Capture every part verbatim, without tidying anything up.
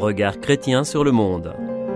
regard chrétien sur le monde.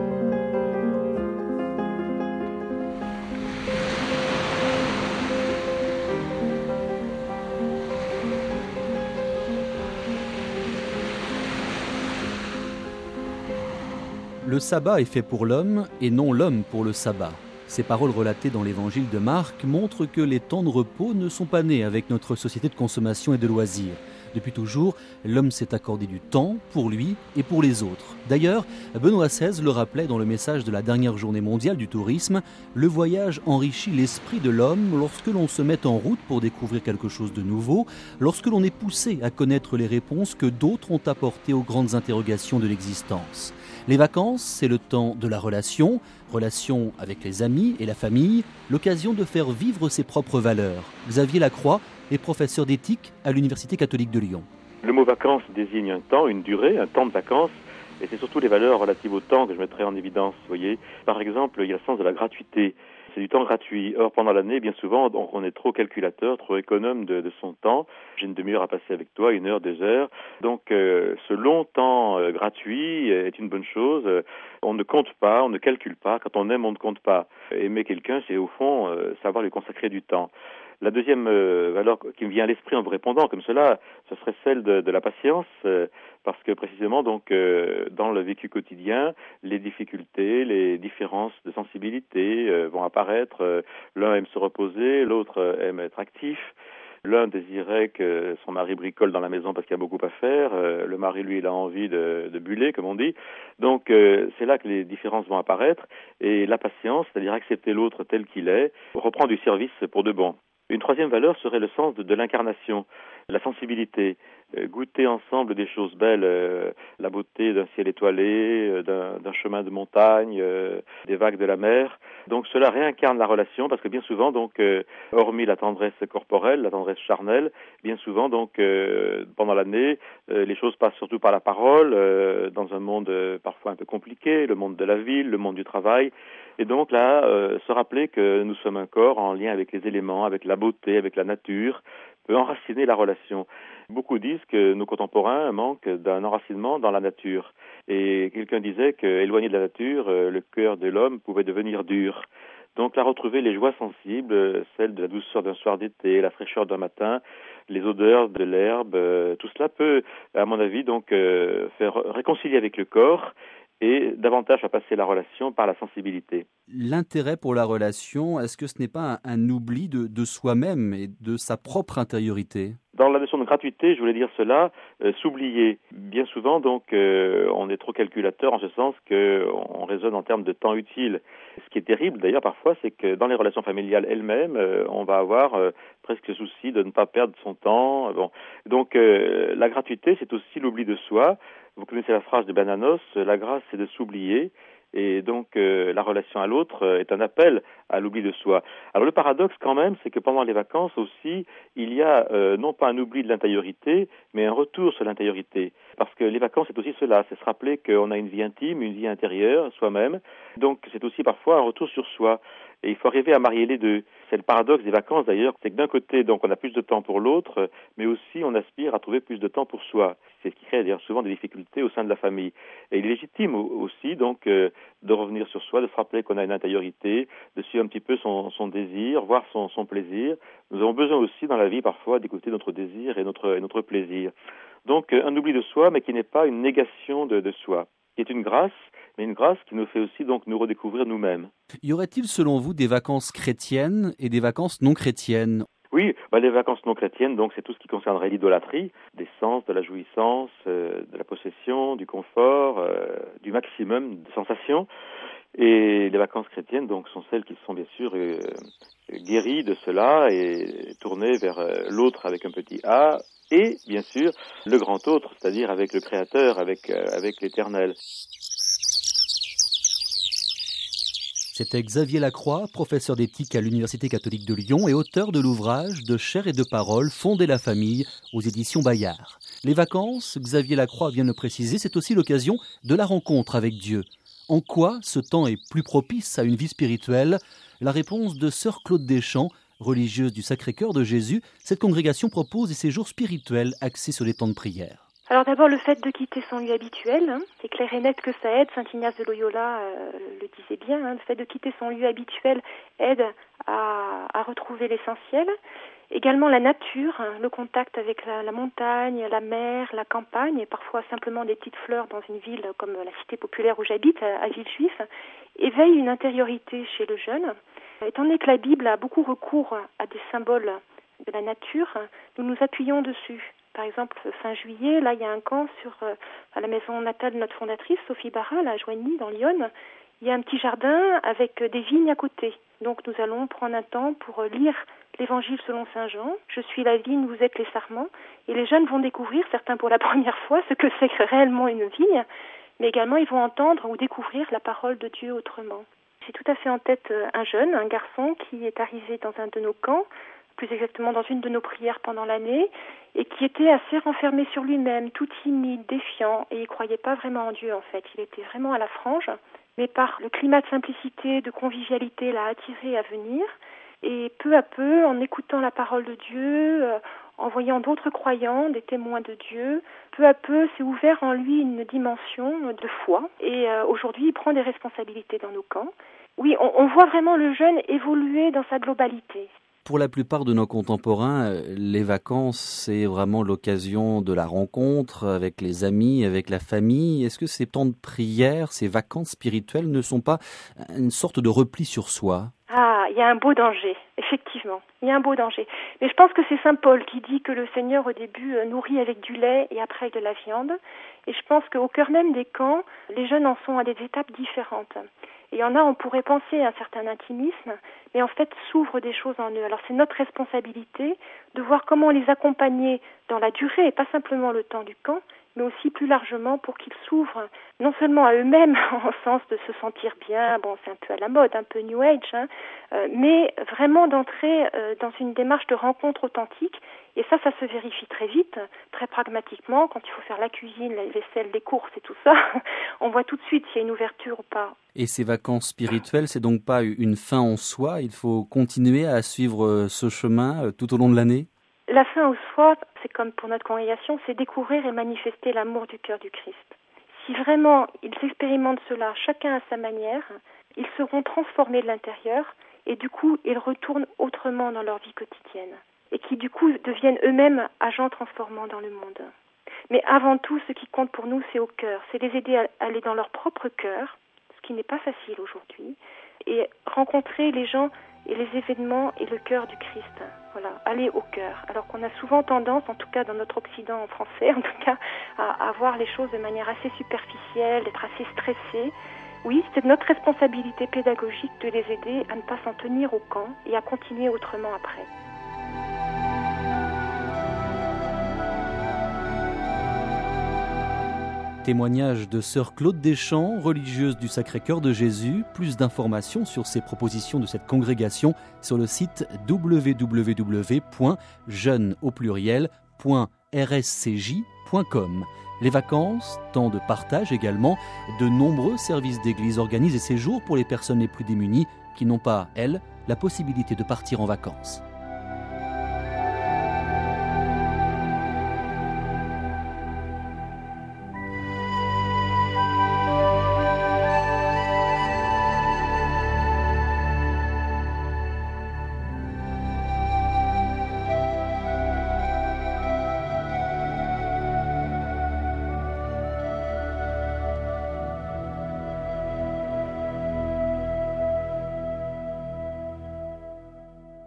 Le sabbat est fait pour l'homme et non l'homme pour le sabbat. Ces paroles relatées dans l'évangile de Marc montrent que les temps de repos ne sont pas nés avec notre société de consommation et de loisirs. Depuis toujours, l'homme s'est accordé du temps pour lui et pour les autres. D'ailleurs, Benoît seize le rappelait dans le message de la dernière journée mondiale du tourisme, le voyage enrichit l'esprit de l'homme lorsque l'on se met en route pour découvrir quelque chose de nouveau, lorsque l'on est poussé à connaître les réponses que d'autres ont apportées aux grandes interrogations de l'existence. Les vacances, c'est le temps de la relation, relation avec les amis et la famille, l'occasion de faire vivre ses propres valeurs. Xavier Lacroix est professeur d'éthique à l'Université catholique de Lyon. Le mot vacances désigne un temps, une durée, un temps de vacances, et c'est surtout les valeurs relatives au temps que je mettrai en évidence. Vous voyez, par exemple, il y a le sens de la gratuité. C'est du temps gratuit. Or, pendant l'année, bien souvent, on est trop calculateur, trop économe de, de son temps. J'ai une demi-heure à passer avec toi, une heure, deux heures. Donc, euh, ce long temps euh, gratuit est une bonne chose. Euh, on ne compte pas, on ne calcule pas. Quand on aime, on ne compte pas. Aimer quelqu'un, c'est au fond euh, savoir lui consacrer du temps. La deuxième euh, valeur qui me vient à l'esprit en vous répondant comme cela, ce serait celle de, de la patience, euh, parce que précisément donc euh, dans le vécu quotidien, les difficultés, les différences de sensibilité euh, vont apparaître. Euh, l'un aime se reposer, l'autre euh, aime être actif. L'un désirait que son mari bricole dans la maison parce qu'il y a beaucoup à faire. Euh, le mari, lui, il a envie de, de buller, comme on dit. Donc, euh, c'est là que les différences vont apparaître. Et la patience, c'est-à-dire accepter l'autre tel qu'il est, reprend du service pour de bon. Une troisième valeur serait le sens de, de l'incarnation, la sensibilité, euh, goûter ensemble des choses belles, euh, la beauté d'un ciel étoilé, euh, d'un, d'un chemin de montagne, euh, des vagues de la mer. Donc cela réincarne la relation parce que bien souvent, donc, euh, hormis la tendresse corporelle, la tendresse charnelle, bien souvent, donc, euh, pendant l'année, euh, les choses passent surtout par la parole, euh, dans un monde euh, parfois un peu compliqué, le monde de la ville, le monde du travail. Et donc là, euh, se rappeler que nous sommes un corps en lien avec les éléments, avec la beauté, avec la nature, peut enraciner la relation. Beaucoup disent que nos contemporains manquent d'un enracinement dans la nature. Et quelqu'un disait qu'éloigné de la nature, euh, le cœur de l'homme pouvait devenir dur. Donc là, retrouver les joies sensibles, celles de la douceur d'un soir d'été, la fraîcheur d'un matin, les odeurs de l'herbe, euh, tout cela peut, à mon avis, donc euh, faire réconcilier avec le corps et davantage à passer la relation par la sensibilité. L'intérêt pour la relation, est-ce que ce n'est pas un, un oubli de, de soi-même et de sa propre intériorité ? Dans la notion de gratuité, je voulais dire cela, euh, s'oublier. Bien souvent, donc, euh, on est trop calculateur en ce sens qu'on raisonne en termes de temps utile. Ce qui est terrible, d'ailleurs, parfois, c'est que dans les relations familiales elles-mêmes, euh, on va avoir euh, presque le souci de ne pas perdre son temps. Bon. Donc, euh, la gratuité, c'est aussi l'oubli de soi. Vous connaissez la phrase de Bernanos, la grâce, c'est de s'oublier. Et donc, euh, la relation à l'autre euh, est un appel à l'oubli de soi. Alors, le paradoxe, quand même, c'est que pendant les vacances aussi, il y a euh, non pas un oubli de l'intériorité, mais un retour sur l'intériorité. Parce que les vacances, c'est aussi cela, c'est se rappeler qu'on a une vie intime, une vie intérieure, soi-même. Donc, c'est aussi parfois un retour sur soi. Et il faut arriver à marier les deux. C'est le paradoxe des vacances, d'ailleurs, c'est que d'un côté, donc, on a plus de temps pour l'autre, mais aussi on aspire à trouver plus de temps pour soi. C'est ce qui crée, d'ailleurs, souvent des difficultés au sein de la famille. Et il est légitime aussi, donc, euh, de revenir sur soi, de se rappeler qu'on a une intériorité, de suivre un petit peu son, son désir, voir son, son plaisir. Nous avons besoin aussi, dans la vie, parfois, d'écouter notre désir et notre, et notre plaisir. Donc, un oubli de soi, mais qui n'est pas une négation de, de soi, qui est une grâce, mais une grâce qui nous fait aussi donc nous redécouvrir nous-mêmes. Y aurait-il, selon vous, des vacances chrétiennes et des vacances non chrétiennes ? Oui, bah les vacances non chrétiennes, donc c'est tout ce qui concernerait l'idolâtrie, des sens, de la jouissance, euh, de la possession, du confort, euh, du maximum de sensations. Et les vacances chrétiennes, donc, sont celles qui sont bien sûr euh, guéries de cela et tournées vers euh, l'autre avec un petit A, et bien sûr le grand autre, c'est-à-dire avec le Créateur, avec euh, avec l'Éternel. C'était Xavier Lacroix, professeur d'éthique à l'Université catholique de Lyon et auteur de l'ouvrage De chair et de parole, fonder la famille aux éditions Bayard. Les vacances, Xavier Lacroix vient de le préciser, c'est aussi l'occasion de la rencontre avec Dieu. En quoi ce temps est plus propice à une vie spirituelle ? La réponse de sœur Claude Deschamps, religieuse du Sacré-Cœur de Jésus. Cette congrégation propose des séjours spirituels axés sur les temps de prière. Alors d'abord le fait de quitter son lieu habituel, hein, c'est clair et net que ça aide. Saint Ignace de Loyola euh, le disait bien, hein, le fait de quitter son lieu habituel aide à, à retrouver l'essentiel. Également la nature, hein, le contact avec la, la montagne, la mer, la campagne, et parfois simplement des petites fleurs dans une ville comme la cité populaire où j'habite, à, à Villejuif, éveille une intériorité chez le jeune. Étant donné que la Bible a beaucoup recours à des symboles de la nature, nous nous appuyons dessus. Par exemple, fin juillet, là, il y a un camp sur euh, à la maison natale de notre fondatrice, Sophie Barral, à Joigny, dans l'Yonne. Il y a un petit jardin avec des vignes à côté. Donc, nous allons prendre un temps pour lire l'Évangile selon saint Jean. Je suis la vigne, vous êtes les sarments. Et les jeunes vont découvrir, certains pour la première fois, ce que c'est réellement une vigne. Mais également, ils vont entendre ou découvrir la parole de Dieu autrement. J'ai tout à fait en tête un jeune, un garçon qui est arrivé dans un de nos camps, plus exactement dans une de nos prières pendant l'année, et qui était assez renfermé sur lui-même, tout timide, défiant, et il croyait pas vraiment en Dieu en fait. Il était vraiment à la frange, mais par le climat de simplicité, de convivialité, l'a attiré à venir, et peu à peu, en écoutant la parole de Dieu, euh, en voyant d'autres croyants, des témoins de Dieu, peu à peu s'est ouvert en lui une dimension de foi, et euh, aujourd'hui il prend des responsabilités dans nos camps. Oui, on, on voit vraiment le jeune évoluer dans sa globalité. Pour la plupart de nos contemporains, les vacances, c'est vraiment l'occasion de la rencontre avec les amis, avec la famille. Est-ce que ces temps de prière, ces vacances spirituelles ne sont pas une sorte de repli sur soi ? Ah, il y a un beau danger, effectivement. Il y a un beau danger. Mais je pense que c'est saint Paul qui dit que le Seigneur, au début, nourrit avec du lait et après avec de la viande. Et je pense qu'au cœur même des camps, les jeunes en sont à des étapes différentes. Et il y en a, on pourrait penser à un certain intimisme, mais en fait s'ouvrent des choses en eux. Alors c'est notre responsabilité de voir comment les accompagner dans la durée, et pas simplement le temps du camp, mais aussi plus largement pour qu'ils s'ouvrent non seulement à eux-mêmes, en sens de se sentir bien, bon c'est un peu à la mode, un peu New Age, hein, euh, mais vraiment d'entrer euh, dans une démarche de rencontre authentique. Et ça, ça se vérifie très vite, très pragmatiquement, quand il faut faire la cuisine, la vaisselle, les courses et tout ça, on voit tout de suite s'il y a une ouverture ou pas. Et ces vacances spirituelles, c'est donc pas une fin en soi, il faut continuer à suivre ce chemin tout au long de l'année ? La fin en soi, c'est comme pour notre congrégation, c'est découvrir et manifester l'amour du cœur du Christ. Si vraiment ils expérimentent cela, chacun à sa manière, ils seront transformés de l'intérieur et du coup, ils retournent autrement dans leur vie quotidienne. Et qui du coup deviennent eux-mêmes agents transformants dans le monde. Mais avant tout, ce qui compte pour nous, c'est au cœur. C'est les aider à aller dans leur propre cœur, ce qui n'est pas facile aujourd'hui, et rencontrer les gens et les événements et le cœur du Christ. Voilà, aller au cœur. Alors qu'on a souvent tendance, en tout cas dans notre Occident français, en tout cas, à, à voir les choses de manière assez superficielle, d'être assez stressé. Oui, c'est notre responsabilité pédagogique de les aider à ne pas s'en tenir au camp et à continuer autrement après. Témoignage de sœur Claude Deschamps, religieuse du Sacré-Cœur de Jésus. Plus d'informations sur ces propositions de cette congrégation sur le site w w w point jeune au pluriel point r s c j point com. Les vacances, temps de partage également, de nombreux services d'église organisent des séjours pour les personnes les plus démunies qui n'ont pas, elles, la possibilité de partir en vacances.